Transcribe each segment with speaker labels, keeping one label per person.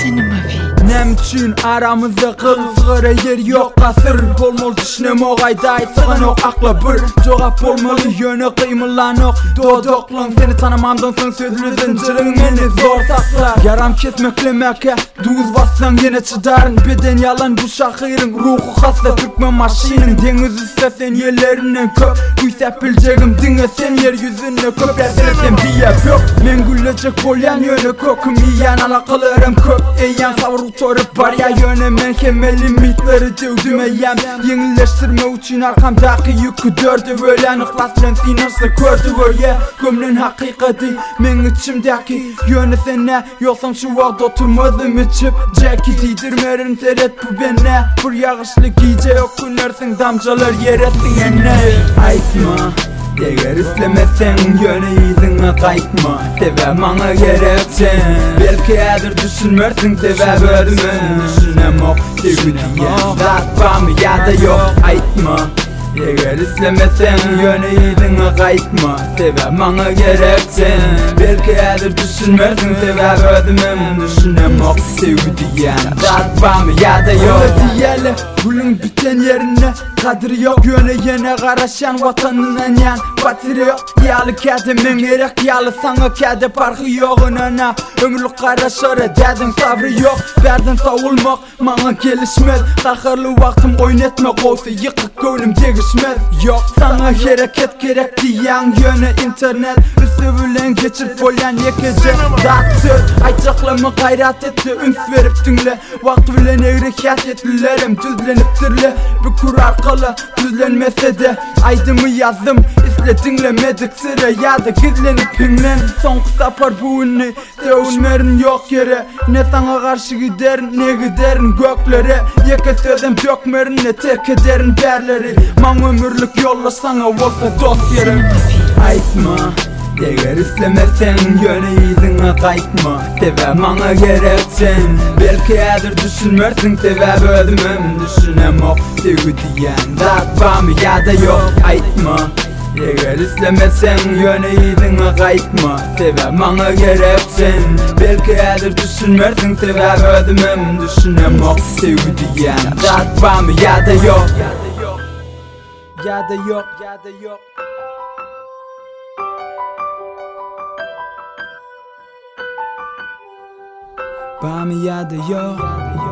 Speaker 1: Nem üçün aramızda kılsıgıra yer yok kasır Bolmol düşünem oğayday sığın ok akla bir Cevap olmalı yönü kıymılan ok Dodoklan seni tanımamdan son sözlü zincirin beni zor saklar Yaram kesmeklemeke duz bassan yine çıdarın Beden yalan bu şahirin ruhu hasta Türkmen maşinin deniz istesen yerlerinden köp Güysep bileceğim dinle sen yeryüzünde köp Resim diye yok men gülecek bolyan yönü kokum yiyen alakalarım köp Eyan savruk torup var ya yöne men kemeli mitleri tevdümeyem Yenileştirme için arkamdaki yükü dördü Ölen ıhlaslen sinirse kördü öye Gömlün hakikati men içimdeki yönü sene Yoksan şu vaqt oturmadım içip Ceki tiydirmerin teret bu benne Bir yağışlı gece yok günlersin damcalar yer etsin enne Aytma Eğer istemezsen yöne yüzüne kaytma Tebe bana gereksen Belki edir düşünmersin tebe bölümün Düşünem ok sevgi diyen Zat var mı ya da yok Aytma Eğer istemezsen yöne yüzüne kaytma Tebe bana gereksen Belki edir düşünmersin tebe bölümün Düşünem ok sevgi diyen Zat var mı ya da yok Diyeli gülün biten yerine kadri yok Yöne yene karaşan vatanından yan Batırı yok yalı kade men gerek yalı sana kade farkı yok önüne Ömürlük karaşara dedin sabrı yok Verdin savulmak bana gelişmez Kahırlı vaktim oynatmak olsa yıkık gönlüm değişmez Yok sana hareket gerek diyen yöne internet Üstü bilen geçir polyan yekece Dattır ayçaklama gayret etti üns verip dinle Vakti bilen eğrekat etlilerim düzleniptirle Bir kur arkalı düzlenmese de aydımı yazdım İsle dinlemedik sıra ya da gizlenip pinlen Son kısa par bu ünlü Sevunmerin yok yere Ne sana karşı giderin ne giderin göklere Yeke sözüm dökmerin ne terk ederin derleri Man ömürlük yolla sana olsa dost yerim Aytma Eğer istemezsen yöne yüzüne kaytma Tebe bana gereksen Belki edir düşünmersin tebe bölümüm Düşünem ok sevgi diyen Zat var mı ya da yok Aytma Eğer istemezsen yöne yüzüne kaytma Tebe bana gereksen Belki edir düşünmersin tebe bölümüm Düşünem ok sevgi diyen Zat var mı ya da yok Ya da yok Ya da yok Bana ya da yok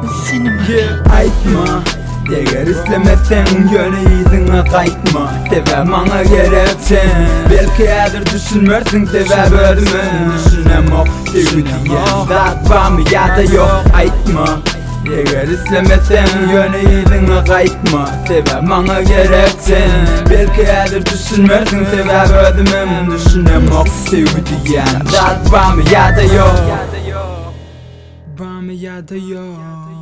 Speaker 1: Aytma Eğer istemezsen yöne yüzüne kaytma Tebe bana gereksen Belki edir düşünmersin tebe bölümün Düşünem ok sevgi diyen Zat var mı ya da yok Aytma Eğer istemezsen yöne yüzüne kaytma Tebe bana gereksen Belki edir düşünmersin tebe bölümün Düşünem ok sevgi diyen Zat var mı ya da yok Var mı ya da yok